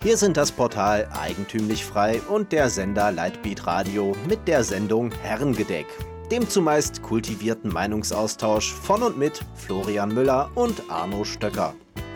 Wir sind das Portal Eigentümlich Frei und der Sender Lightbeat Radio mit der Sendung Herrengedeck, dem zumeist kultivierten Meinungsaustausch von und mit Florian Müller und Arno Stöcker.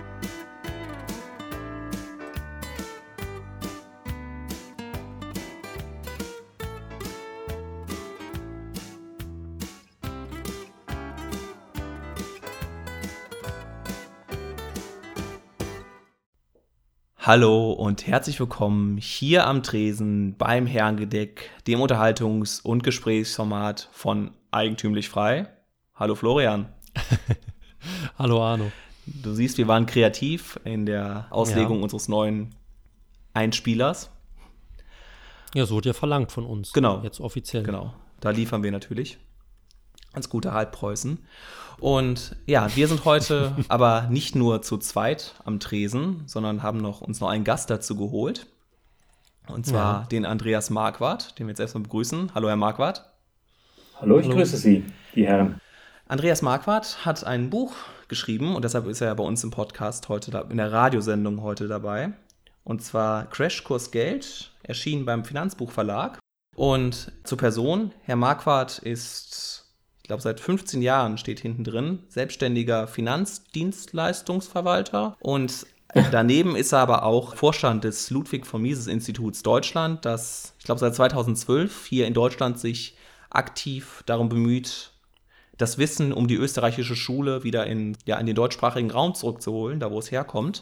Hallo und herzlich willkommen hier am Tresen beim Herrengedeck, dem Unterhaltungs- und Gesprächsformat von Eigentümlich Frei. Hallo Florian. Hallo Arno. Du siehst, wir waren kreativ in der Auslegung unseres neuen Einspielers. Ja, so wurde ja verlangt von uns. Genau. Jetzt offiziell. Genau, da liefern wir natürlich. Als guter Halbpreußen. Und ja, wir sind heute aber nicht nur zu zweit am Tresen, sondern haben uns noch einen Gast dazu geholt. Und zwar den Andreas Marquardt, den wir jetzt erstmal begrüßen. Hallo, Herr Marquardt. Hallo, ich grüße Sie, die Herren. Andreas Marquardt hat ein Buch geschrieben und deshalb ist er ja bei uns im Podcast heute, in der Radiosendung heute dabei. Und zwar Crashkurs Geld, erschienen beim Finanzbuchverlag. Und zur Person, Herr Marquardt ist, ich glaube, seit 15 Jahren steht hinten drin, selbstständiger Finanzdienstleistungsverwalter. Und daneben ist er aber auch Vorstand des Ludwig von Mises Instituts Deutschland, das, ich glaube, seit 2012 hier in Deutschland sich aktiv darum bemüht, das Wissen um die österreichische Schule wieder in den deutschsprachigen Raum zurückzuholen, da wo es herkommt.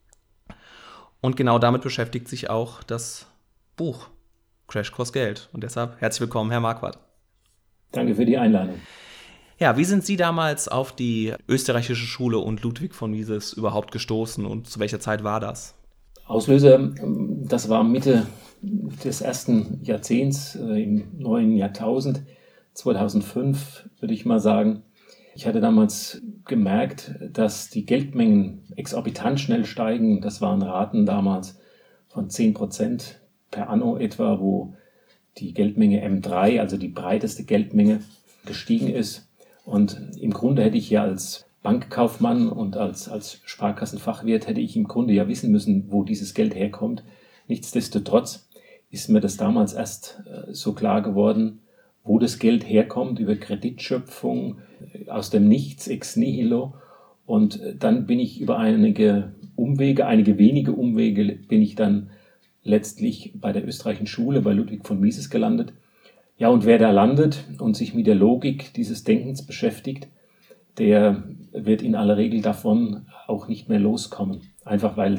Und genau damit beschäftigt sich auch das Buch Crashkurs Geld. Und deshalb herzlich willkommen, Herr Marquardt. Danke für die Einladung. Ja, wie sind Sie damals auf die österreichische Schule und Ludwig von Mises überhaupt gestoßen und zu welcher Zeit war das? Auslöser, das war Mitte des ersten Jahrzehnts im neuen Jahrtausend, 2005 würde ich mal sagen. Ich hatte damals gemerkt, dass die Geldmengen exorbitant schnell steigen. Das waren Raten damals von 10% per anno etwa, wo die Geldmenge M3, also die breiteste Geldmenge, gestiegen ist. Und im Grunde hätte ich ja als Bankkaufmann und als Sparkassenfachwirt hätte ich im Grunde ja wissen müssen, wo dieses Geld herkommt. Nichtsdestotrotz ist mir das damals erst so klar geworden, wo das Geld herkommt, über Kreditschöpfung, aus dem Nichts, ex nihilo. Und dann bin ich über einige wenige Umwege, bin ich dann letztlich bei der österreichischen Schule, bei Ludwig von Mises gelandet. Ja, und wer da landet und sich mit der Logik dieses Denkens beschäftigt, der wird in aller Regel davon auch nicht mehr loskommen. Einfach weil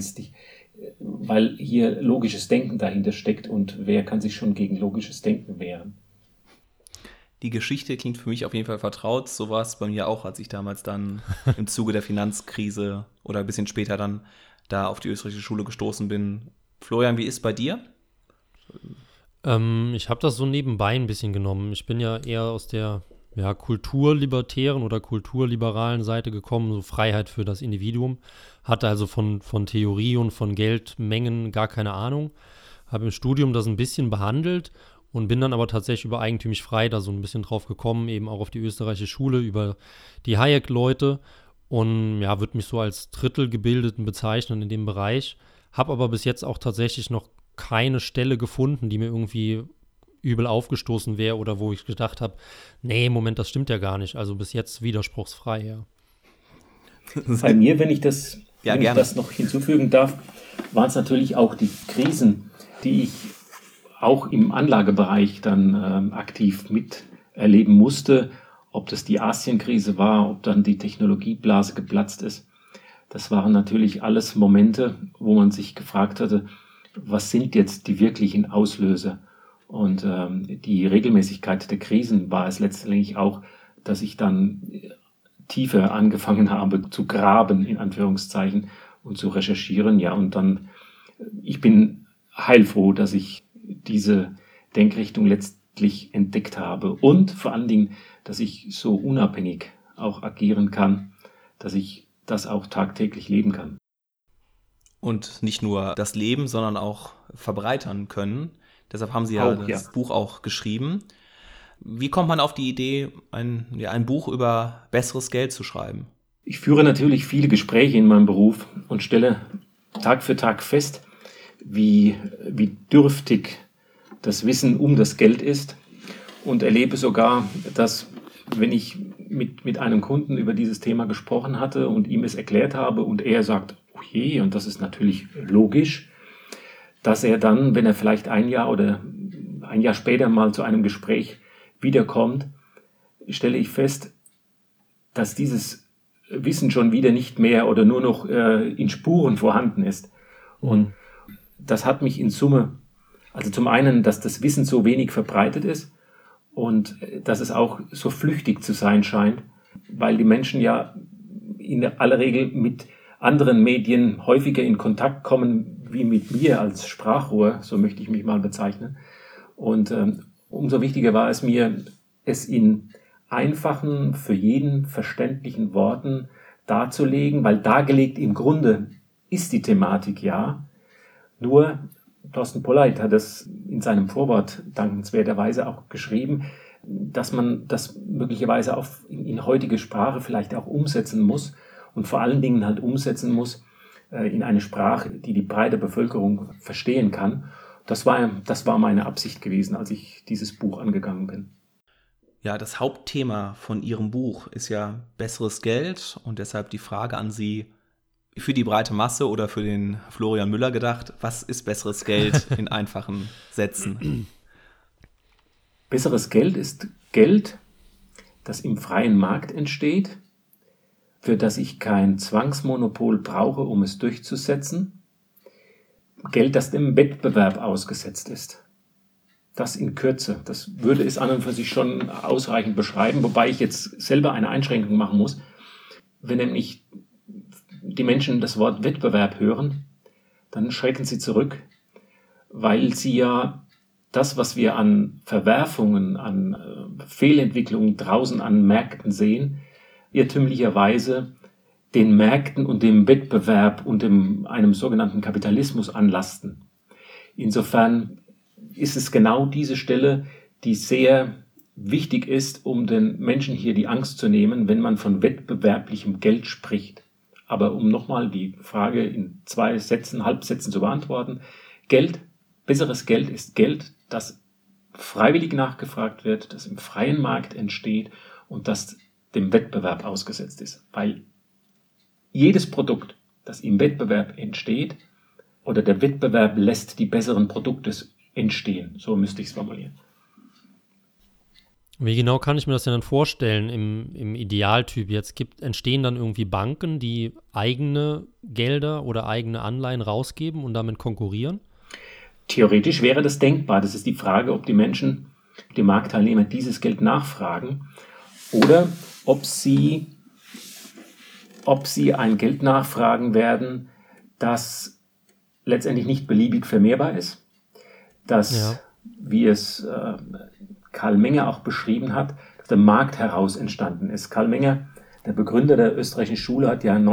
hier logisches Denken dahinter steckt und wer kann sich schon gegen logisches Denken wehren? Die Geschichte klingt für mich auf jeden Fall vertraut. So war es bei mir auch, als ich damals dann im Zuge der Finanzkrise oder ein bisschen später dann da auf die österreichische Schule gestoßen bin. Florian, wie ist es bei dir? Ich habe das so nebenbei ein bisschen genommen. Ich bin ja eher aus der kulturlibertären oder kulturliberalen Seite gekommen, so Freiheit für das Individuum. Hatte also von Theorie und von Geldmengen gar keine Ahnung. Habe im Studium das ein bisschen behandelt und bin dann aber tatsächlich über Eigentümlich Frei da so ein bisschen drauf gekommen, eben auch auf die österreichische Schule, über die Hayek-Leute und würde mich so als Drittelgebildeten bezeichnen in dem Bereich. Habe aber bis jetzt auch tatsächlich noch keine Stelle gefunden, die mir irgendwie übel aufgestoßen wäre oder wo ich gedacht habe, nee, Moment, das stimmt ja gar nicht. Also bis jetzt widerspruchsfrei, ja. Bei mir, wenn ich das noch hinzufügen darf, waren es natürlich auch die Krisen, die ich auch im Anlagebereich dann aktiv miterleben musste. Ob das die Asienkrise war, ob dann die Technologieblase geplatzt ist. Das waren natürlich alles Momente, wo man sich gefragt hatte, was sind jetzt die wirklichen Auslöser? Und die Regelmäßigkeit der Krisen war es letztendlich auch, dass ich dann tiefer angefangen habe zu graben, in Anführungszeichen, und zu recherchieren. Ja, und dann, ich bin heilfroh, dass ich diese Denkrichtung letztlich entdeckt habe. Und vor allen Dingen, dass ich so unabhängig auch agieren kann, dass ich das auch tagtäglich leben kann. Und nicht nur das Leben, sondern auch verbreitern können. Deshalb haben Sie das Buch auch geschrieben. Wie kommt man auf die Idee, ein Buch über besseres Geld zu schreiben? Ich führe natürlich viele Gespräche in meinem Beruf und stelle Tag für Tag fest, wie dürftig das Wissen um das Geld ist und erlebe sogar, dass wenn ich mit einem Kunden über dieses Thema gesprochen hatte und ihm es erklärt habe und er sagt, okay, und das ist natürlich logisch, dass er dann, wenn er vielleicht ein Jahr später mal zu einem Gespräch wiederkommt, stelle ich fest, dass dieses Wissen schon wieder nicht mehr oder nur noch in Spuren vorhanden ist. Und das hat mich in Summe, also zum einen, dass das Wissen so wenig verbreitet ist und dass es auch so flüchtig zu sein scheint, weil die Menschen ja in aller Regel mit anderen Medien häufiger in Kontakt kommen wie mit mir als Sprachrohr, so möchte ich mich mal bezeichnen. Und umso wichtiger war es mir, es in einfachen, für jeden verständlichen Worten darzulegen, weil dargelegt im Grunde ist die Thematik ja. Nur Thorsten Polleit hat das in seinem Vorwort dankenswerterweise auch geschrieben, dass man das möglicherweise auch in heutige Sprache vielleicht auch umsetzen muss und vor allen Dingen halt umsetzen muss in eine Sprache, die breite Bevölkerung verstehen kann. Das war meine Absicht gewesen, als ich dieses Buch angegangen bin. Ja, das Hauptthema von Ihrem Buch ist ja besseres Geld und deshalb die Frage an Sie, für die breite Masse oder für den Florian Müller gedacht, was ist besseres Geld in einfachen Sätzen? Besseres Geld ist Geld, das im freien Markt entsteht, für das ich kein Zwangsmonopol brauche, um es durchzusetzen. Geld, das dem Wettbewerb ausgesetzt ist. Das in Kürze. Das würde es an und für sich schon ausreichend beschreiben, wobei ich jetzt selber eine Einschränkung machen muss. Wenn nämlich die Menschen das Wort Wettbewerb hören, dann schrecken sie zurück, weil sie ja das, was wir an Verwerfungen, an Fehlentwicklungen draußen an Märkten sehen, irrtümlicherweise den Märkten und dem Wettbewerb und einem sogenannten Kapitalismus anlasten. Insofern ist es genau diese Stelle, die sehr wichtig ist, um den Menschen hier die Angst zu nehmen, wenn man von wettbewerblichem Geld spricht. Aber um nochmal die Frage in 2 Sätzen, Halbsätzen zu beantworten, Geld, besseres Geld ist Geld, das freiwillig nachgefragt wird, das im freien Markt entsteht und das dem Wettbewerb ausgesetzt ist. Weil jedes Produkt, das im Wettbewerb entsteht, oder der Wettbewerb lässt die besseren Produkte entstehen, so müsste ich es formulieren. Wie genau kann ich mir das denn dann vorstellen im Idealtyp? Jetzt entstehen dann irgendwie Banken, die eigene Gelder oder eigene Anleihen rausgeben und damit konkurrieren? Theoretisch wäre das denkbar. Das ist die Frage, ob die Menschen, die Marktteilnehmer dieses Geld nachfragen oder ob sie ein Geld nachfragen werden, das letztendlich nicht beliebig vermehrbar ist, das, wie es Karl Menger auch beschrieben hat, aus dem Markt heraus entstanden ist. Karl Menger, der Begründer der österreichischen Schule, hat ja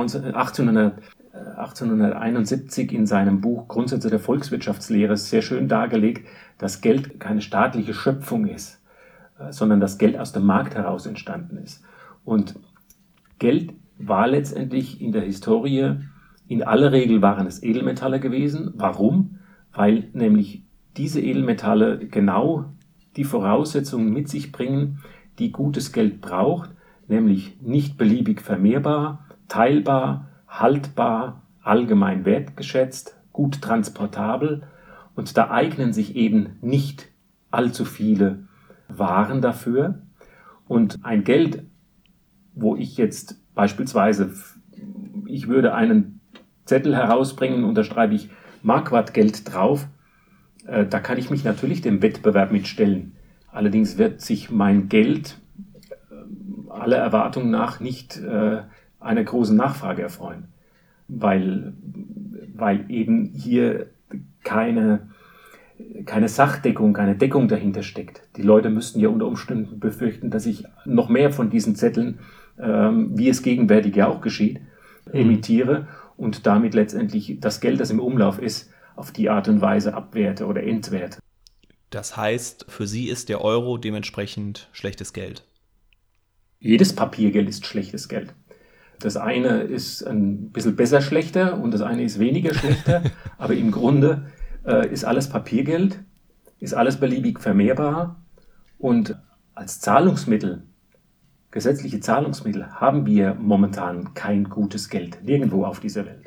1871 in seinem Buch Grundsätze der Volkswirtschaftslehre sehr schön dargelegt, dass Geld keine staatliche Schöpfung ist, sondern dass Geld aus dem Markt heraus entstanden ist. Und Geld war letztendlich in der Historie, in aller Regel waren es Edelmetalle gewesen. Warum? Weil nämlich diese Edelmetalle genau die Voraussetzungen mit sich bringen, die gutes Geld braucht, nämlich nicht beliebig vermehrbar, teilbar, haltbar, allgemein wertgeschätzt, gut transportabel. Und da eignen sich eben nicht allzu viele Waren dafür. Und ein Geld, wo ich jetzt beispielsweise, ich würde einen Zettel herausbringen und da schreibe ich Marquardt-Geld drauf, da kann ich mich natürlich dem Wettbewerb mitstellen. Allerdings wird sich mein Geld aller Erwartung nach nicht einer großen Nachfrage erfreuen, weil eben hier keine Sachdeckung, keine Deckung dahinter steckt. Die Leute müssten ja unter Umständen befürchten, dass ich noch mehr von diesen Zetteln, wie es gegenwärtig ja auch geschieht, emittiere und damit letztendlich das Geld, das im Umlauf ist, auf die Art und Weise abwerte oder entwerte. Das heißt, für Sie ist der Euro dementsprechend schlechtes Geld? Jedes Papiergeld ist schlechtes Geld. Das eine ist ein bisschen besser schlechter und das eine ist weniger schlechter, aber im Grunde ist alles Papiergeld, ist alles beliebig vermehrbar und als Zahlungsmittel, gesetzliche Zahlungsmittel, haben wir momentan kein gutes Geld, nirgendwo auf dieser Welt.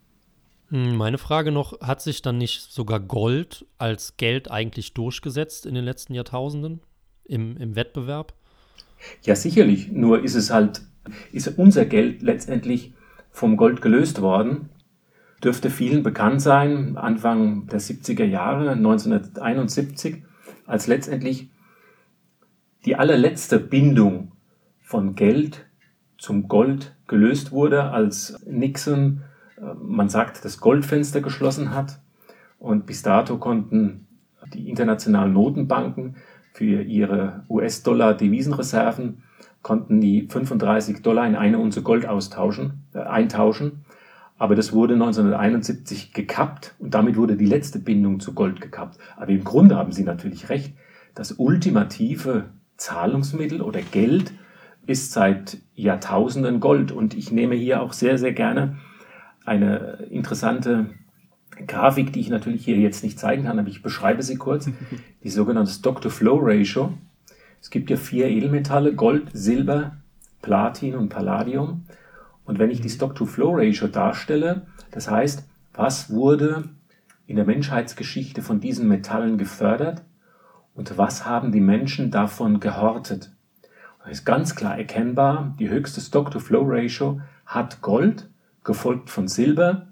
Meine Frage noch, hat sich dann nicht sogar Gold als Geld eigentlich durchgesetzt in den letzten Jahrtausenden im Wettbewerb? Ja, sicherlich, nur ist unser Geld letztendlich vom Gold gelöst worden. Dürfte vielen bekannt sein, Anfang der 70er Jahre, 1971, als letztendlich die allerletzte Bindung von Geld zum Gold gelöst wurde, als Nixon, man sagt, das Goldfenster geschlossen hat. Und bis dato konnten die internationalen Notenbanken für ihre US-Dollar-Devisenreserven konnten die $35 in eine Unze Gold eintauschen. Aber das wurde 1971 gekappt und damit wurde die letzte Bindung zu Gold gekappt. Aber im Grunde haben Sie natürlich recht. Das ultimative Zahlungsmittel oder Geld ist seit Jahrtausenden Gold. Und ich nehme hier auch sehr, sehr gerne eine interessante Grafik, die ich natürlich hier jetzt nicht zeigen kann, aber ich beschreibe sie kurz. Die sogenannte Stock-to-Flow-Ratio. Es gibt ja 4 Edelmetalle, Gold, Silber, Platin und Palladium. Und wenn ich die Stock-to-Flow-Ratio darstelle, das heißt, was wurde in der Menschheitsgeschichte von diesen Metallen gefördert und was haben die Menschen davon gehortet? Das ist ganz klar erkennbar, die höchste Stock-to-Flow-Ratio hat Gold, gefolgt von Silber.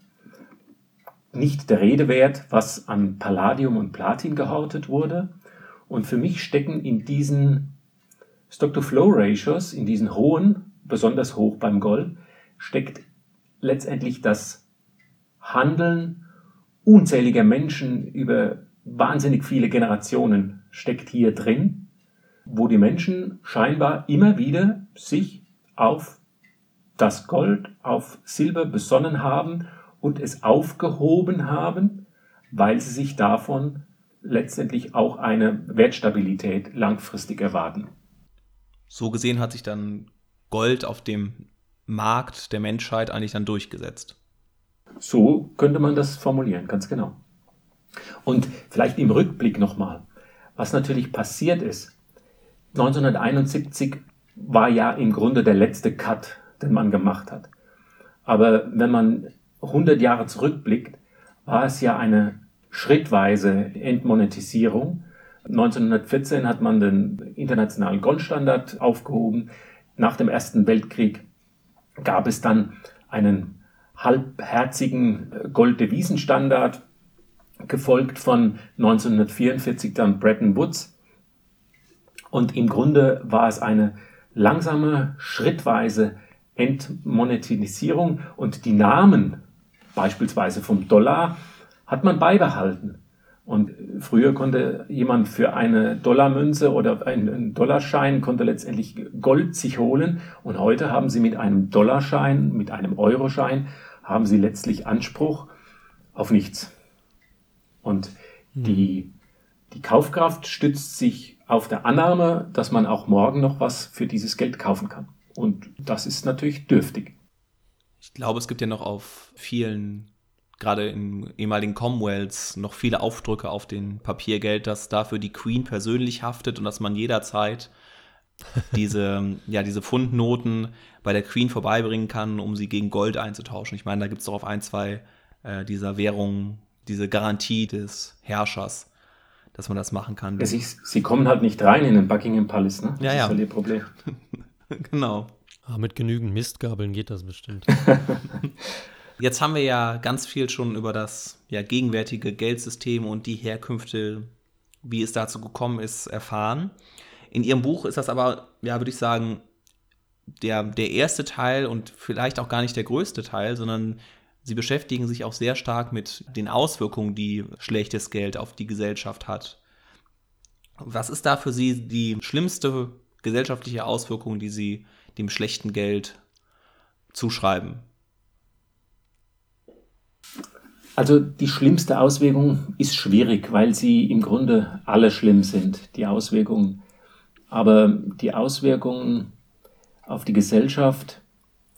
Nicht der Rede wert, was an Palladium und Platin gehortet wurde. Und für mich stecken in diesen Stock-to-Flow-Ratios, in diesen hohen, besonders hoch beim Gold, steckt letztendlich das Handeln unzähliger Menschen über wahnsinnig viele Generationen steckt hier drin, wo die Menschen scheinbar immer wieder sich auf das Gold, auf Silber besonnen haben und es aufgehoben haben, weil sie sich davon letztendlich auch eine Wertstabilität langfristig erwarten. So gesehen hat sich dann Gold auf dem Markt der Menschheit eigentlich dann durchgesetzt. So könnte man das formulieren, ganz genau. Und vielleicht im Rückblick nochmal, was natürlich passiert ist. 1971 war ja im Grunde der letzte Cut, den man gemacht hat. Aber wenn man 100 Jahre zurückblickt, war es ja eine schrittweise Entmonetisierung. 1914 hat man den internationalen Goldstandard aufgehoben. Nach dem Ersten Weltkrieg gab es dann einen halbherzigen Golddevisenstandard, gefolgt von 1944 dann Bretton Woods. Und im Grunde war es eine langsame, schrittweise Entmonetisierung und die Namen beispielsweise vom Dollar hat man beibehalten. Und früher konnte jemand für eine Dollarmünze oder einen Dollarschein konnte letztendlich Gold sich holen. Und heute haben sie mit einem Dollarschein, mit einem Euroschein, haben sie letztlich Anspruch auf nichts. Und die Kaufkraft stützt sich auf der Annahme, dass man auch morgen noch was für dieses Geld kaufen kann. Und das ist natürlich dürftig. Ich glaube, es gibt ja noch auf vielen, gerade in ehemaligen Commonwealths, noch viele Aufdrücke auf den Papiergeld, dass dafür die Queen persönlich haftet und dass man jederzeit diese Pfundnoten bei der Queen vorbeibringen kann, um sie gegen Gold einzutauschen. Ich meine, da gibt es doch auf 1, 2 dieser Währungen diese Garantie des Herrschers, dass man das machen kann. Ja, sie kommen halt nicht rein in den Buckingham Palace, ne? Das ist halt ihr Problem. Genau. Aber mit genügend Mistgabeln geht das bestimmt. Jetzt haben wir ja ganz viel schon über das gegenwärtige Geldsystem und die Herkünfte, wie es dazu gekommen ist, erfahren. In Ihrem Buch ist das aber, würde ich sagen, der erste Teil und vielleicht auch gar nicht der größte Teil, sondern Sie beschäftigen sich auch sehr stark mit den Auswirkungen, die schlechtes Geld auf die Gesellschaft hat. Was ist da für Sie die schlimmste gesellschaftliche Auswirkung, die Sie dem schlechten Geld zuschreiben? Also die schlimmste Auswirkung ist schwierig, weil sie im Grunde alle schlimm sind, die Auswirkungen. Aber die Auswirkungen auf die Gesellschaft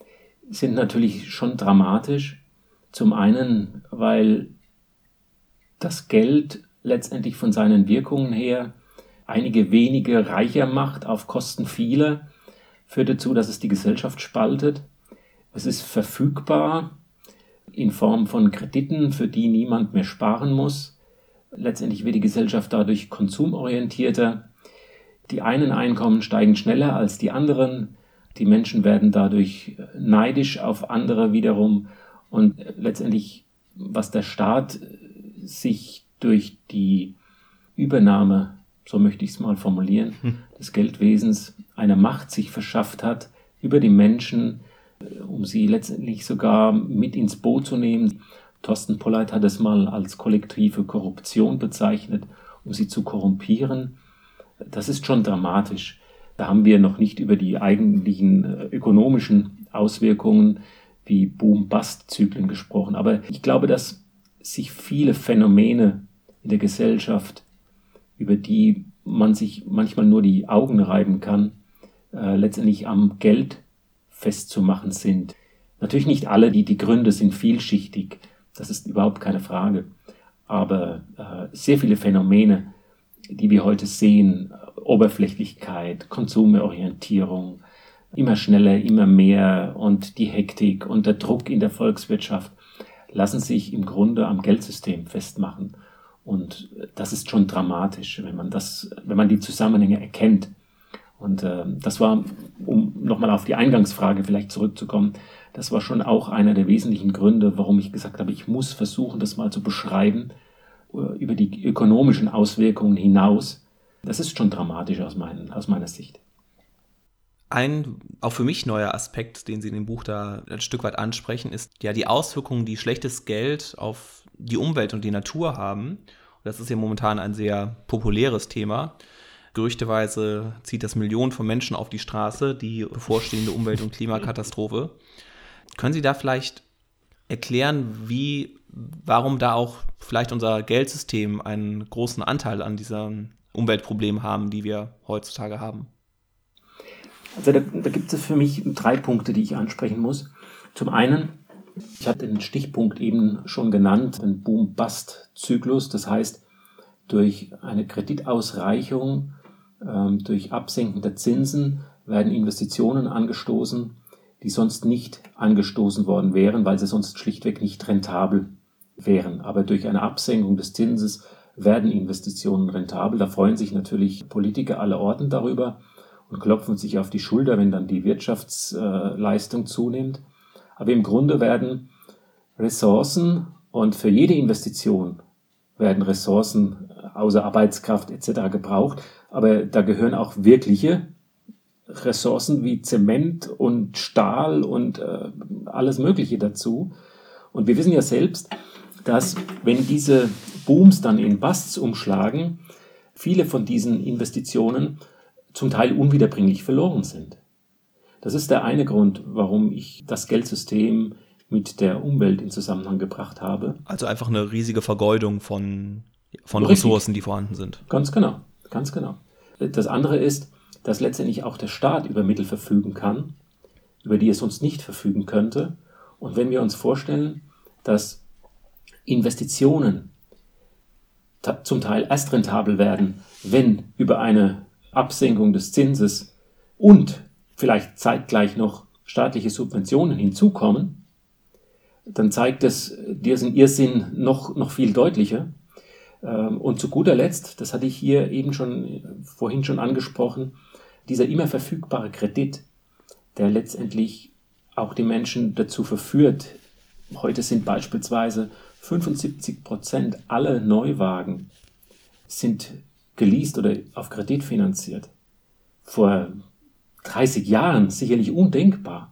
sind natürlich schon dramatisch. Zum einen, weil das Geld letztendlich von seinen Wirkungen her einige wenige reicher macht auf Kosten vieler, führt dazu, dass es die Gesellschaft spaltet. Es ist verfügbar in Form von Krediten, für die niemand mehr sparen muss. Letztendlich wird die Gesellschaft dadurch konsumorientierter. Die einen Einkommen steigen schneller als die anderen. Die Menschen werden dadurch neidisch auf andere wiederum. Und letztendlich, was der Staat sich durch die Übernahme, so möchte ich es mal formulieren, des Geldwesens eine Macht sich verschafft hat über die Menschen, um sie letztendlich sogar mit ins Boot zu nehmen. Thorsten Polleit hat es mal als kollektive Korruption bezeichnet, um sie zu korrumpieren. Das ist schon dramatisch. Da haben wir noch nicht über die eigentlichen ökonomischen Auswirkungen wie Boom-Bust-Zyklen gesprochen. Aber ich glaube, dass sich viele Phänomene in der Gesellschaft, über die man sich manchmal nur die Augen reiben kann, letztendlich am Geld festzumachen sind. Natürlich nicht alle, die Gründe sind vielschichtig, das ist überhaupt keine Frage. Aber sehr viele Phänomene, die wir heute sehen, Oberflächlichkeit, Konsumorientierung, immer schneller, immer mehr und die Hektik und der Druck in der Volkswirtschaft, lassen sich im Grunde am Geldsystem festmachen. Und das ist schon dramatisch, wenn man die Zusammenhänge erkennt. Und das war, um nochmal auf die Eingangsfrage vielleicht zurückzukommen, das war schon auch einer der wesentlichen Gründe, warum ich gesagt habe, ich muss versuchen, das mal zu beschreiben, über die ökonomischen Auswirkungen hinaus. Das ist schon dramatisch aus meiner Sicht. Ein auch für mich neuer Aspekt, den Sie in dem Buch da ein Stück weit ansprechen, ist ja die Auswirkungen, die schlechtes Geld auf die Umwelt und die Natur haben. Und das ist ja momentan ein sehr populäres Thema. Gerüchteweise zieht das Millionen von Menschen auf die Straße, die bevorstehende Umwelt- und Klimakatastrophe. Können Sie da vielleicht erklären, warum da auch vielleicht unser Geldsystem einen großen Anteil an diesen Umweltproblemen haben, die wir heutzutage haben? Also da gibt es für mich 3 Punkte, die ich ansprechen muss. Zum einen, ich habe den Stichpunkt eben schon genannt, den Boom-Bust-Zyklus. Das heißt, durch eine Kreditausreichung, durch Absenken der Zinsen werden Investitionen angestoßen, die sonst nicht angestoßen worden wären, weil sie sonst schlichtweg nicht rentabel wären. Aber durch eine Absenkung des Zinses werden Investitionen rentabel. Da freuen sich natürlich Politiker aller Orten darüber und klopfen sich auf die Schulter, wenn dann die Wirtschaftsleistung zunimmt. Aber im Grunde werden Ressourcen, und für jede Investition werden Ressourcen außer Arbeitskraft etc. gebraucht, aber da gehören auch wirkliche Ressourcen wie Zement und Stahl und alles Mögliche dazu. Und wir wissen ja selbst, dass wenn diese Booms dann in Busts umschlagen, viele von diesen Investitionen zum Teil unwiederbringlich verloren sind. Das ist der eine Grund, warum ich das Geldsystem mit der Umwelt in Zusammenhang gebracht habe. Also einfach eine riesige Vergeudung von Ressourcen, die vorhanden sind. Ganz genau, ganz genau. Das andere ist, dass letztendlich auch der Staat über Mittel verfügen kann, über die er sonst nicht verfügen könnte. Und wenn wir uns vorstellen, dass Investitionen zum Teil erst rentabel werden, wenn über eine Absenkung des Zinses und vielleicht zeitgleich noch staatliche Subventionen hinzukommen, dann zeigt es diesen Irrsinn noch viel deutlicher. Und zu guter Letzt, das hatte ich hier eben vorhin schon angesprochen, dieser immer verfügbare Kredit, der letztendlich auch die Menschen dazu verführt. Heute sind beispielsweise 75% aller Neuwagen sind geleast oder auf Kredit finanziert. Vor 30 Jahren sicherlich undenkbar.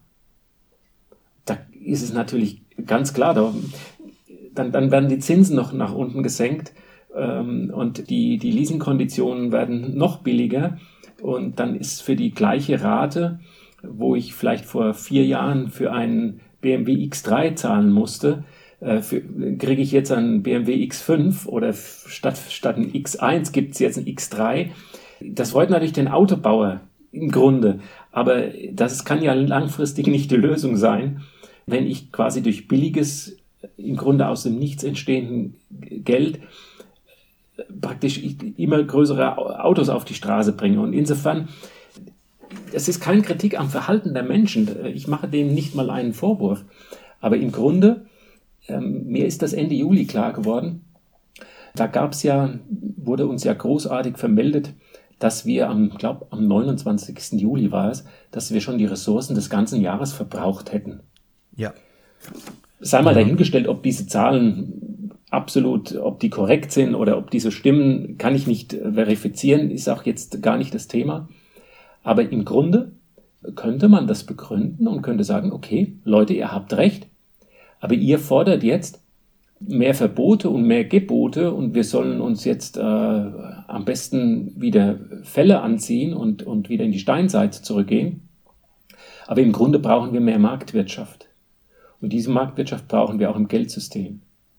Da ist es natürlich ganz klar, dann werden die Zinsen noch nach unten gesenkt und die Leasingkonditionen werden noch billiger und dann ist für die gleiche Rate, wo ich vielleicht vor 4 Jahren für einen BMW X3 zahlen musste, kriege ich jetzt einen BMW X5 oder statt ein X1 gibt es jetzt ein X3. Das freut natürlich den Autobauer im Grunde, aber das kann ja langfristig nicht die Lösung sein, wenn ich quasi durch billiges, im Grunde aus dem Nichts entstehenden Geld praktisch immer größere Autos auf die Straße bringe. Und insofern, es ist keine Kritik am Verhalten der Menschen. Ich mache denen nicht mal einen Vorwurf. Aber im Grunde, mir ist das Ende Juli klar geworden, da wurde uns ja großartig vermeldet, dass wir am 29. Juli war es, dass wir schon die Ressourcen des ganzen Jahres verbraucht hätten. Ja. Sei mal dahingestellt, ob diese Zahlen ob die korrekt sind oder ob diese stimmen, kann ich nicht verifizieren, ist auch jetzt gar nicht das Thema. Aber im Grunde könnte man das begründen und könnte sagen, okay, Leute, ihr habt recht, aber ihr fordert jetzt mehr Verbote und mehr Gebote und wir sollen uns jetzt am besten wieder Felle anziehen und wieder in die Steinzeit zurückgehen. Aber im Grunde brauchen wir mehr Marktwirtschaft. Und diese Marktwirtschaft brauchen wir auch im Geldsystem.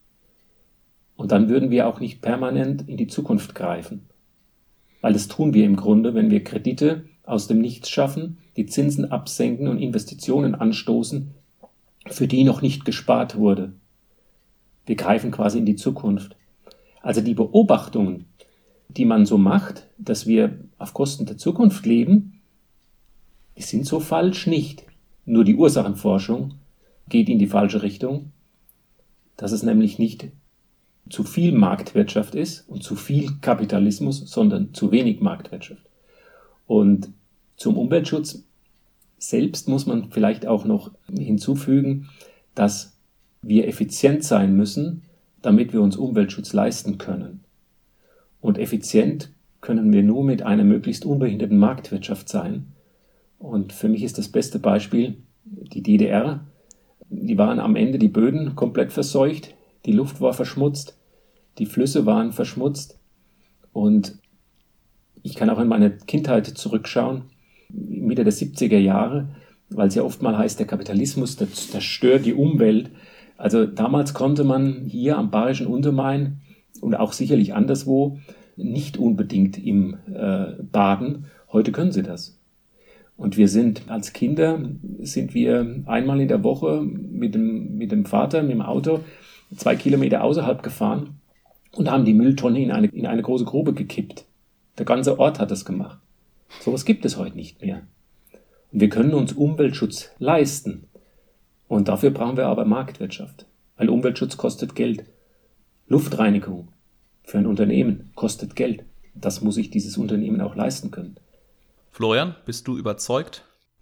Und dann würden wir auch nicht permanent in die Zukunft greifen. Weil das tun wir im Grunde, wenn wir Kredite aus dem Nichts schaffen, die Zinsen absenken und Investitionen anstoßen, für die noch nicht gespart wurde. Wir greifen quasi in die Zukunft. Also die Beobachtungen, die man so macht, dass wir auf Kosten der Zukunft leben, die sind so falsch nicht. Nur die Ursachenforschung geht in die falsche Richtung, dass es nämlich nicht zu viel Marktwirtschaft ist und zu viel Kapitalismus, sondern zu wenig Marktwirtschaft. Und zum Umweltschutz selbst muss man vielleicht auch noch hinzufügen, dass wir effizient sein müssen, damit wir uns Umweltschutz leisten können. Und effizient können wir nur mit einer möglichst unbehinderten Marktwirtschaft sein. Und für mich ist das beste Beispiel die DDR. Die waren am Ende die Böden komplett verseucht, die Luft war verschmutzt, die Flüsse waren verschmutzt. Und ich kann auch in meine Kindheit zurückschauen, Mitte der 70er Jahre, weil es ja oft mal heißt, der Kapitalismus zerstört die Umwelt. Also damals konnte man hier am Bayerischen Untermain und auch sicherlich anderswo nicht unbedingt im baden. Heute können sie das. Und wir sind als Kinder, einmal in der Woche mit dem Vater, mit dem Auto 2 Kilometer außerhalb gefahren und haben die Mülltonne in eine große Grube gekippt. Der ganze Ort hat das gemacht. Sowas gibt es heute nicht mehr. Und wir können uns Umweltschutz leisten. Und dafür brauchen wir aber Marktwirtschaft. Weil Umweltschutz kostet Geld. Luftreinigung für ein Unternehmen kostet Geld. Das muss sich dieses Unternehmen auch leisten können. Florian, bist du überzeugt?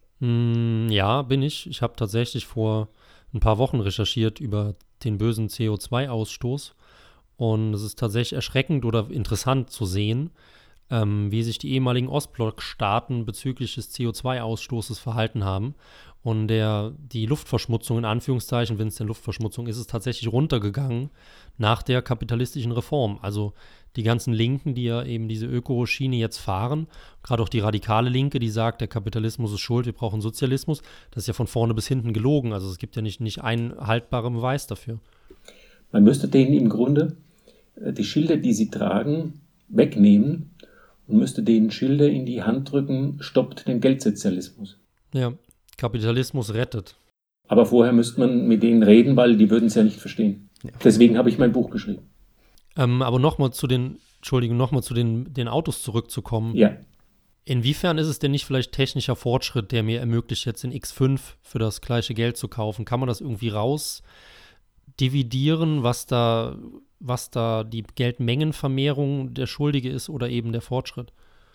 Ja, bin ich. Ich habe tatsächlich vor ein paar Wochen recherchiert über den bösen CO2-Ausstoß. Und es ist tatsächlich erschreckend oder interessant zu sehen, wie sich die ehemaligen Ostblock-Staaten bezüglich des CO2-Ausstoßes verhalten haben. Und die Luftverschmutzung, in Anführungszeichen, wenn es denn Luftverschmutzung ist, ist tatsächlich runtergegangen nach der kapitalistischen Reform. Also die ganzen Linken, die ja eben diese Ökoschiene jetzt fahren, gerade auch die radikale Linke, die sagt, der Kapitalismus ist schuld, wir brauchen Sozialismus, das ist ja von vorne bis hinten gelogen. Also es gibt ja nicht einen haltbaren Beweis dafür. Man müsste denen im Grunde die Schilder, die sie tragen, wegnehmen und müsste denen Schilder in die Hand drücken, stoppt den Geldsozialismus. Ja, Kapitalismus rettet. Aber vorher müsste man mit denen reden, weil die würden es ja nicht verstehen. Ja. Deswegen habe ich mein Buch geschrieben. Aber nochmal zu den Autos zurückzukommen. Ja. Inwiefern ist es denn nicht vielleicht technischer Fortschritt, der mir ermöglicht, jetzt den X5 für das gleiche Geld zu kaufen? Kann man das irgendwie rausdividieren, was da die Geldmengenvermehrung der Schuldige ist oder eben der Fortschritt?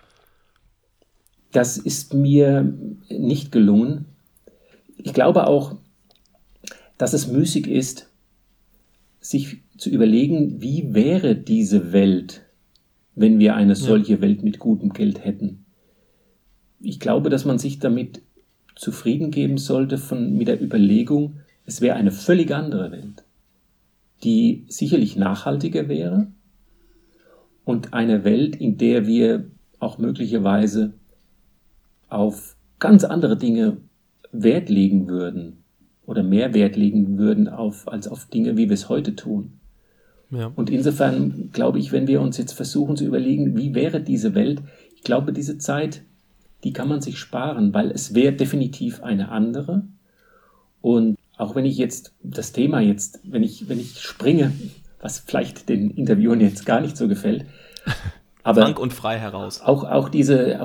Das ist mir nicht gelungen. Ich glaube auch, dass es müßig ist, sich zu überlegen, wie wäre diese Welt, wenn wir eine solche Welt mit gutem Geld hätten. Ich glaube, dass man sich damit zufrieden geben sollte mit der Überlegung, es wäre eine völlig andere Welt, die sicherlich nachhaltiger wäre und eine Welt, in der wir auch möglicherweise auf ganz andere Dinge Wert legen würden oder mehr Wert legen würden als auf Dinge, wie wir es heute tun. Ja. Und insofern glaube ich, wenn wir uns jetzt versuchen zu überlegen, wie wäre diese Welt, ich glaube, diese Zeit, die kann man sich sparen, weil es wäre definitiv eine andere. Und auch wenn ich jetzt das Thema wenn ich springe was vielleicht den Interviewern jetzt gar nicht so gefällt. Aber frank und frei heraus. Auch diese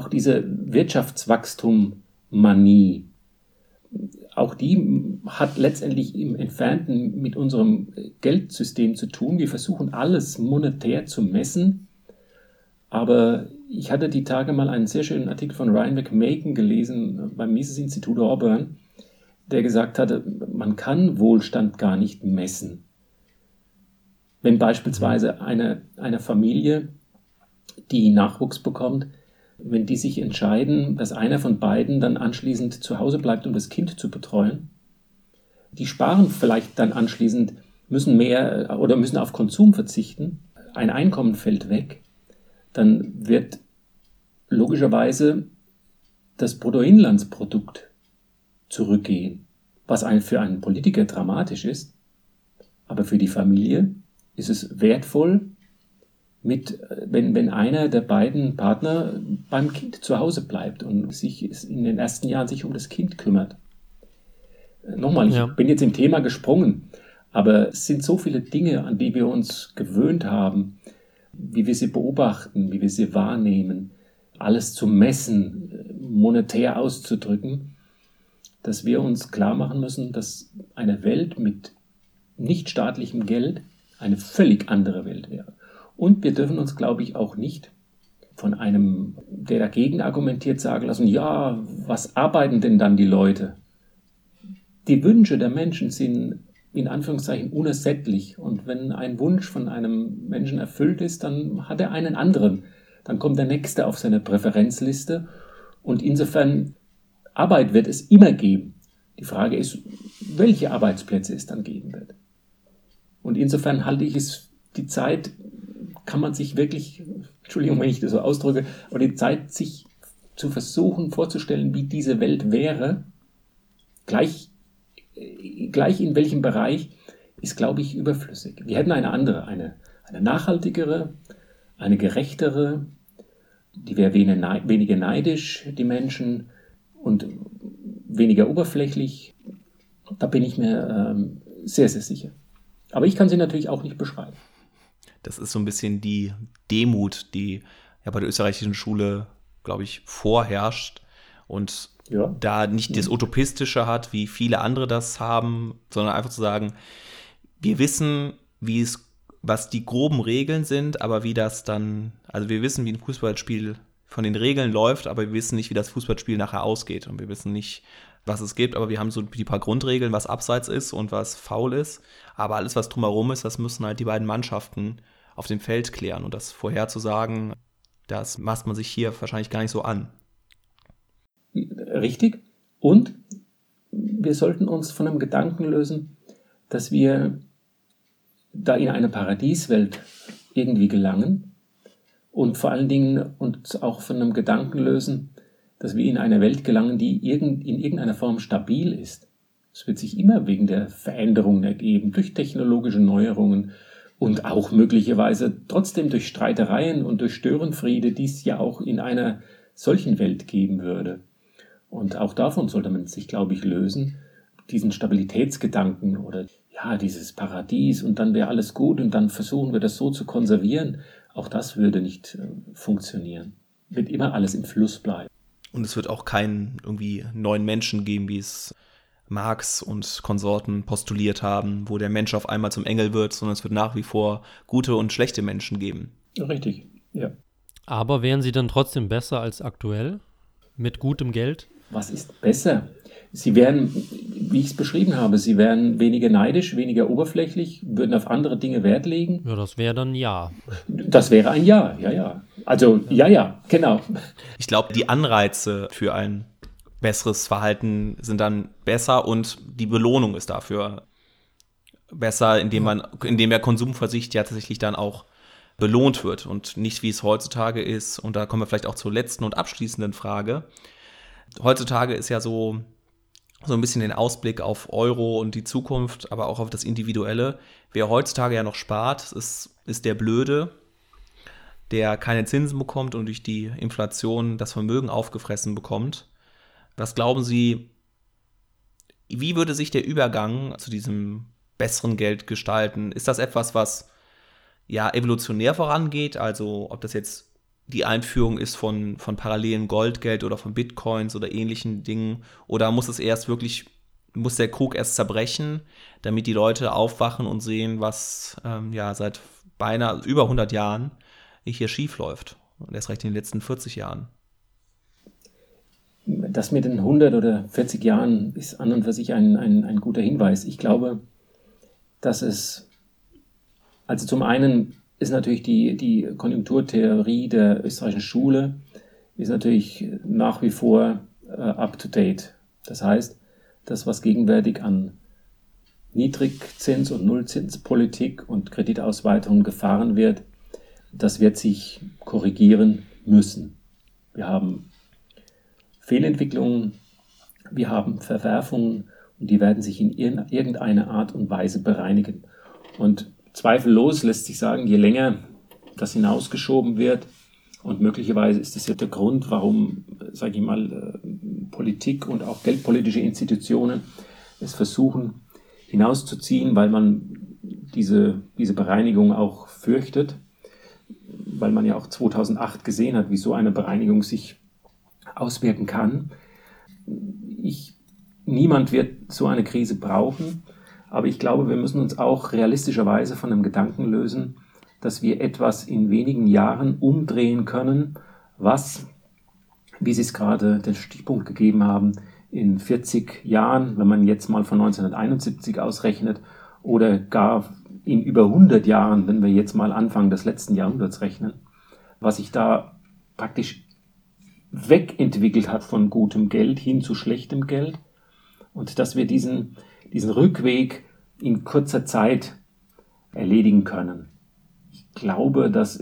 Wirtschaftswachstum-Manie, auch die hat letztendlich im Entfernten mit unserem Geldsystem zu tun. Wir versuchen alles monetär zu messen, aber ich hatte die Tage mal einen sehr schönen Artikel von Ryan McMaken gelesen beim Mises-Institut Auburn, der gesagt hatte, man kann Wohlstand gar nicht messen. Wenn beispielsweise eine Familie, die Nachwuchs bekommt, wenn die sich entscheiden, dass einer von beiden dann anschließend zu Hause bleibt, um das Kind zu betreuen, die sparen vielleicht dann anschließend, müssen mehr oder müssen auf Konsum verzichten, ein Einkommen fällt weg, dann wird logischerweise das Bruttoinlandsprodukt zurückgehen, was für einen Politiker dramatisch ist, aber für die Familie ist es wertvoll, wenn einer der beiden Partner beim Kind zu Hause bleibt und sich in den ersten Jahren sich um das Kind kümmert. Nochmal, ich bin jetzt im Thema gesprungen, aber es sind so viele Dinge, an die wir uns gewöhnt haben, wie wir sie beobachten, wie wir sie wahrnehmen, alles zu messen, monetär auszudrücken, dass wir uns klar machen müssen, dass eine Welt mit nicht staatlichem Geld eine völlig andere Welt wäre. Und wir dürfen uns, glaube ich, auch nicht von einem, der dagegen argumentiert, sagen lassen, ja, was arbeiten denn dann die Leute? Die Wünsche der Menschen sind in Anführungszeichen unersättlich. Und wenn ein Wunsch von einem Menschen erfüllt ist, dann hat er einen anderen. Dann kommt der nächste auf seine Präferenzliste. Und insofern, Arbeit wird es immer geben. Die Frage ist, welche Arbeitsplätze es dann geben wird. Und insofern halte ich es, die Zeit kann man sich wirklich, Entschuldigung, wenn ich das so ausdrücke, aber die Zeit, sich zu versuchen vorzustellen, wie diese Welt wäre, gleich in welchem Bereich, ist, glaube ich, überflüssig. Wir hätten eine andere, eine nachhaltigere, eine gerechtere, die wäre weniger neidisch, die Menschen, und weniger oberflächlich. Da bin ich mir sehr, sehr sicher. Aber ich kann sie natürlich auch nicht beschreiben. Das ist so ein bisschen die Demut, die ja bei der österreichischen Schule, glaube ich, vorherrscht und da nicht das Utopistische hat, wie viele andere das haben, sondern einfach zu sagen, wir wissen, was die groben Regeln sind, aber wie das dann, also wir wissen, wie ein Fußballspiel von den Regeln läuft, aber wir wissen nicht, wie das Fußballspiel nachher ausgeht und wir wissen nicht, was es gibt, aber wir haben so die paar Grundregeln, was Abseits ist und was Foul ist, aber alles, was drumherum ist, das müssen halt die beiden Mannschaften auf dem Feld klären und das vorherzusagen, das maßt man sich hier wahrscheinlich gar nicht so an. Richtig. Und wir sollten uns von einem Gedanken lösen, dass wir da in eine Paradieswelt irgendwie gelangen und vor allen Dingen uns auch von einem Gedanken lösen, dass wir in eine Welt gelangen, die in irgendeiner Form stabil ist. Es wird sich immer wegen der Veränderungen ergeben, durch technologische Neuerungen und auch möglicherweise trotzdem durch Streitereien und durch Störenfriede, die es ja auch in einer solchen Welt geben würde. Und auch davon sollte man sich, glaube ich, lösen, diesen Stabilitätsgedanken oder ja, dieses Paradies und dann wäre alles gut und dann versuchen wir das so zu konservieren. Auch das würde nicht funktionieren. Wird immer alles im Fluss bleiben. Und es wird auch keinen irgendwie neuen Menschen geben, wie es Marx und Konsorten postuliert haben, wo der Mensch auf einmal zum Engel wird, sondern es wird nach wie vor gute und schlechte Menschen geben. Richtig, ja. Aber wären sie dann trotzdem besser als aktuell? Mit gutem Geld? Was ist besser? Sie wären, wie ich es beschrieben habe, sie wären weniger neidisch, weniger oberflächlich, würden auf andere Dinge Wert legen. Ja, das wäre dann ja. Das wäre ein Ja, ja. Also, ja, genau. Ich glaube, die Anreize für ein besseres Verhalten sind dann besser und die Belohnung ist dafür besser, indem der Konsumverzicht ja tatsächlich dann auch belohnt wird und nicht, wie es heutzutage ist. Und da kommen wir vielleicht auch zur letzten und abschließenden Frage. Heutzutage ist ja so ein bisschen den Ausblick auf Euro und die Zukunft, aber auch auf das Individuelle. Wer heutzutage ja noch spart, ist der Blöde, der keine Zinsen bekommt und durch die Inflation das Vermögen aufgefressen bekommt. Was glauben Sie, wie würde sich der Übergang zu diesem besseren Geld gestalten? Ist das etwas, was evolutionär vorangeht, also ob das jetzt die Einführung ist von parallelen Goldgeld oder von Bitcoins oder ähnlichen Dingen, oder muss der Krug erst zerbrechen, damit die Leute aufwachen und sehen, was seit beinahe über 100 Jahren hier schief läuft. Und erst recht in den letzten 40 Jahren. Das mit den 100 oder 40 Jahren ist an und für sich ein guter Hinweis. Ich glaube, dass also zum einen ist natürlich die Konjunkturtheorie der österreichischen Schule ist natürlich nach wie vor up to date. Das heißt, das, was gegenwärtig an Niedrigzins- und Nullzinspolitik und Kreditausweitung gefahren wird, das wird sich korrigieren müssen. Wir haben Fehlentwicklungen, wir haben Verwerfungen und die werden sich in irgendeiner Art und Weise bereinigen. Und zweifellos lässt sich sagen, je länger das hinausgeschoben wird, und möglicherweise ist das ja der Grund, warum, sage ich mal, Politik und auch geldpolitische Institutionen es versuchen hinauszuziehen, weil man diese Bereinigung auch fürchtet, weil man ja auch 2008 gesehen hat, wie so eine Bereinigung sich auswirken kann. Niemand wird so eine Krise brauchen, aber ich glaube, wir müssen uns auch realistischerweise von dem Gedanken lösen, dass wir etwas in wenigen Jahren umdrehen können, was, wie Sie es gerade den Stichpunkt gegeben haben, in 40 Jahren, wenn man jetzt mal von 1971 ausrechnet, oder gar in über 100 Jahren, wenn wir jetzt mal Anfang des letzten Jahrhunderts rechnen, was sich da praktisch wegentwickelt hat von gutem Geld hin zu schlechtem Geld, und dass wir diesen Rückweg in kurzer Zeit erledigen können. Ich glaube, das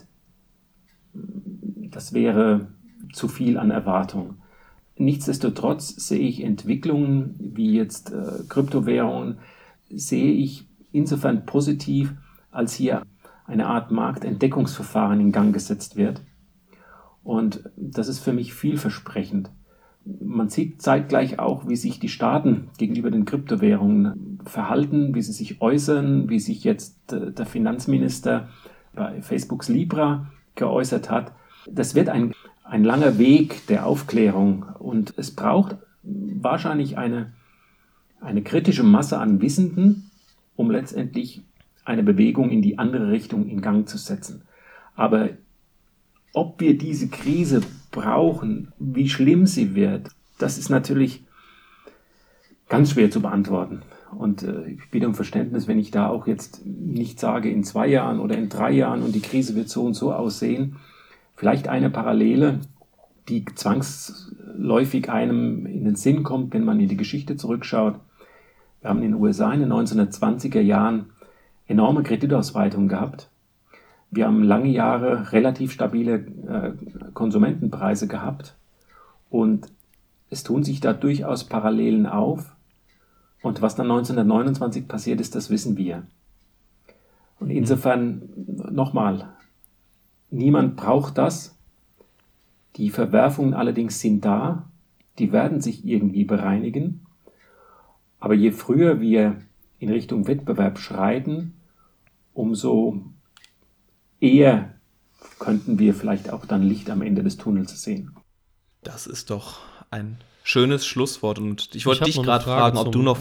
wäre zu viel an Erwartung. Nichtsdestotrotz sehe ich Entwicklungen wie jetzt Kryptowährungen, sehe ich insofern positiv, als hier eine Art Marktentdeckungsverfahren in Gang gesetzt wird. Und das ist für mich vielversprechend. Man sieht zeitgleich auch, wie sich die Staaten gegenüber den Kryptowährungen verhalten, wie sie sich äußern, wie sich jetzt der Finanzminister bei Facebooks Libra geäußert hat. Das wird ein langer Weg der Aufklärung, und es braucht wahrscheinlich eine kritische Masse an Wissenden, um letztendlich eine Bewegung in die andere Richtung in Gang zu setzen. Aber ob wir diese Krise brauchen, wie schlimm sie wird, das ist natürlich ganz schwer zu beantworten. Und ich bitte um Verständnis, wenn ich da auch jetzt nicht sage, in 2 Jahren oder in 3 Jahren und die Krise wird so und so aussehen. Vielleicht eine Parallele, die zwangsläufig einem in den Sinn kommt, wenn man in die Geschichte zurückschaut. Wir haben in den USA in den 1920er Jahren enorme Kreditausweitung gehabt. Wir haben lange Jahre relativ stabile Konsumentenpreise gehabt, und es tun sich da durchaus Parallelen auf. Und was dann 1929 passiert ist, das wissen wir. Und insofern nochmal, niemand braucht das. Die Verwerfungen allerdings sind da, die werden sich irgendwie bereinigen. Aber je früher wir in Richtung Wettbewerb schreiten, umso eher könnten wir vielleicht auch dann Licht am Ende des Tunnels sehen. Das ist doch ein schönes Schlusswort, und ich wollte dich gerade fragen, ob du noch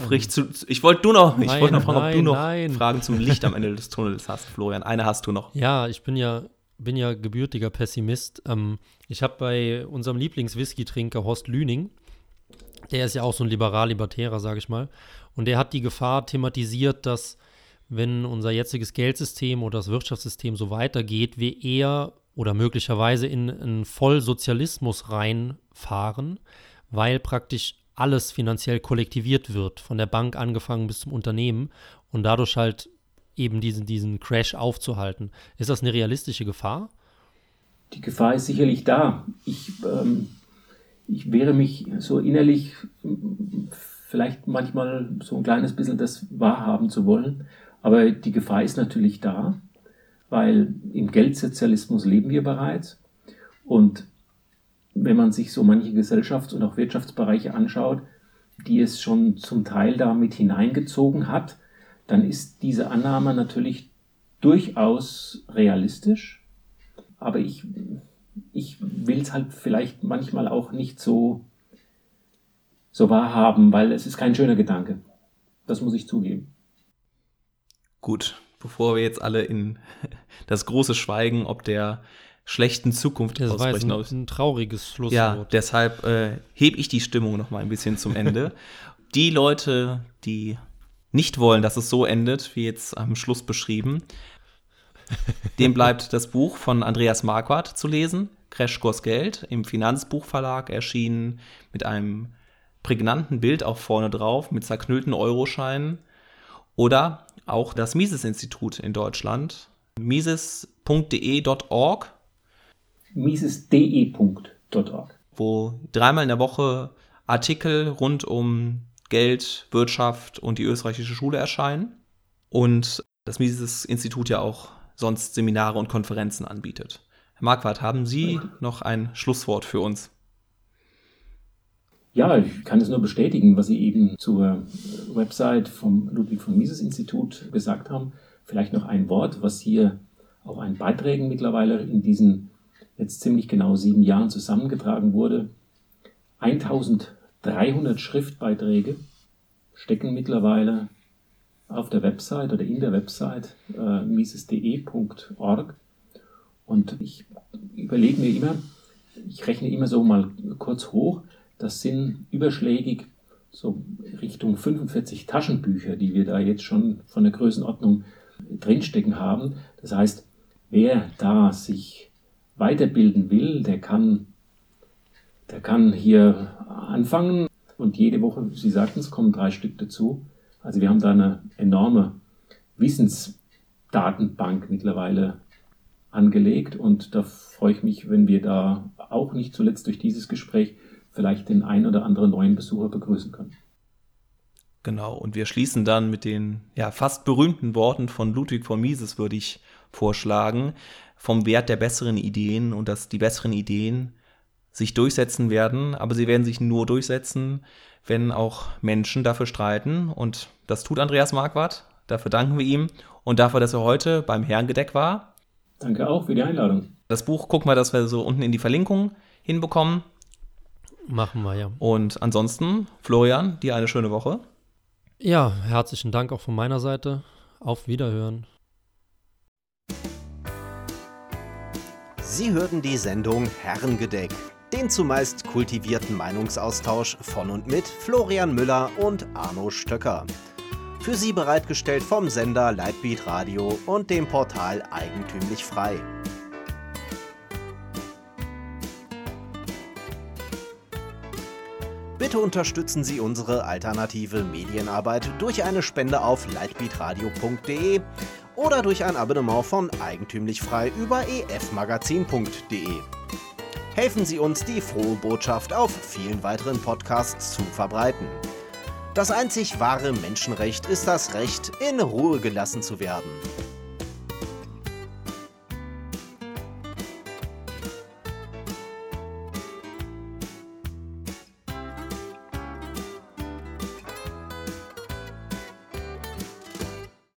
Fragen zum Licht am Ende des Tunnels hast, Florian. Eine hast du noch. Ja, ich bin ja gebürtiger Pessimist. Ich habe bei unserem Lieblings-Whisky-Trinker Horst Lüning, der ist ja auch so ein Liberal-Libertärer, sage ich mal, und der hat die Gefahr thematisiert, dass, wenn unser jetziges Geldsystem oder das Wirtschaftssystem so weitergeht, wir eher oder möglicherweise in einen Vollsozialismus reinfahren, weil praktisch alles finanziell kollektiviert wird, von der Bank angefangen bis zum Unternehmen, und dadurch halt eben diesen Crash aufzuhalten. Ist das eine realistische Gefahr? Die Gefahr ist sicherlich da. Ich wehre mich so innerlich, vielleicht manchmal so ein kleines bisschen das wahrhaben zu wollen, aber die Gefahr ist natürlich da, weil im Geldsozialismus leben wir bereits, und wenn man sich so manche Gesellschafts- und auch Wirtschaftsbereiche anschaut, die es schon zum Teil da mit hineingezogen hat, dann ist diese Annahme natürlich durchaus realistisch, aber ich will es halt vielleicht manchmal auch nicht so wahrhaben, weil es ist kein schöner Gedanke. Das muss ich zugeben. Gut, bevor wir jetzt alle in das große Schweigen ob der schlechten Zukunft ausbrechen. Das war ein trauriges Schlusswort. Ja, deshalb hebe ich die Stimmung noch mal ein bisschen zum Ende. Die Leute, die nicht wollen, dass es so endet, wie jetzt am Schluss beschrieben, dem bleibt das Buch von Andreas Marquardt zu lesen, Crashkurs Geld, im Finanzbuchverlag erschienen, mit einem prägnanten Bild auch vorne drauf, mit zerknüllten Euroscheinen. Oder auch das Mises-Institut in Deutschland, mises.de.org. Mises.de.org. Wo 3-mal in der Woche Artikel rund um Geld, Wirtschaft und die österreichische Schule erscheinen. Und das Mises-Institut ja auch sonst Seminare und Konferenzen anbietet. Herr Marquardt, haben Sie noch ein Schlusswort für uns? Ja, ich kann es nur bestätigen, was Sie eben zur Website vom Ludwig von Mises Institut gesagt haben. Vielleicht noch ein Wort, was hier auch an Beiträgen mittlerweile in diesen jetzt ziemlich genau 7 Jahren zusammengetragen wurde. 1300 Schriftbeiträge stecken mittlerweile auf der Website oder in der Website mises.de.org. Und ich überlege mir immer, ich rechne immer so mal kurz hoch, das sind überschlägig so Richtung 45 Taschenbücher, die wir da jetzt schon von der Größenordnung drinstecken haben. Das heißt, wer da sich weiterbilden will, der kann hier anfangen und jede Woche, Sie sagten es, kommen 3 Stück dazu. Also wir haben da eine enorme Wissensdatenbank mittlerweile angelegt und da freue ich mich, wenn wir da auch nicht zuletzt durch dieses Gespräch vielleicht den ein oder anderen neuen Besucher begrüßen können. Genau, und wir schließen dann mit den fast berühmten Worten von Ludwig von Mises, würde ich vorschlagen, vom Wert der besseren Ideen und dass die besseren Ideen sich durchsetzen werden, aber sie werden sich nur durchsetzen, wenn auch Menschen dafür streiten. Und das tut Andreas Marquardt. Dafür danken wir ihm und dafür, dass er heute beim Herrengedeck war. Danke auch für die Einladung. Das Buch gucken wir, dass wir so unten in die Verlinkung hinbekommen. Machen wir, ja. Und ansonsten, Florian, dir eine schöne Woche. Ja, herzlichen Dank auch von meiner Seite. Auf Wiederhören. Sie hörten die Sendung Herrengedeck, den zumeist kultivierten Meinungsaustausch von und mit Florian Müller und Arno Stöcker. Für Sie bereitgestellt vom Sender Lightbeat Radio und dem Portal Eigentümlich Frei. Bitte unterstützen Sie unsere alternative Medienarbeit durch eine Spende auf lightbeatradio.de oder durch ein Abonnement von Eigentümlich Frei über efmagazin.de. Helfen Sie uns, die frohe Botschaft auf vielen weiteren Podcasts zu verbreiten. Das einzig wahre Menschenrecht ist das Recht, in Ruhe gelassen zu werden.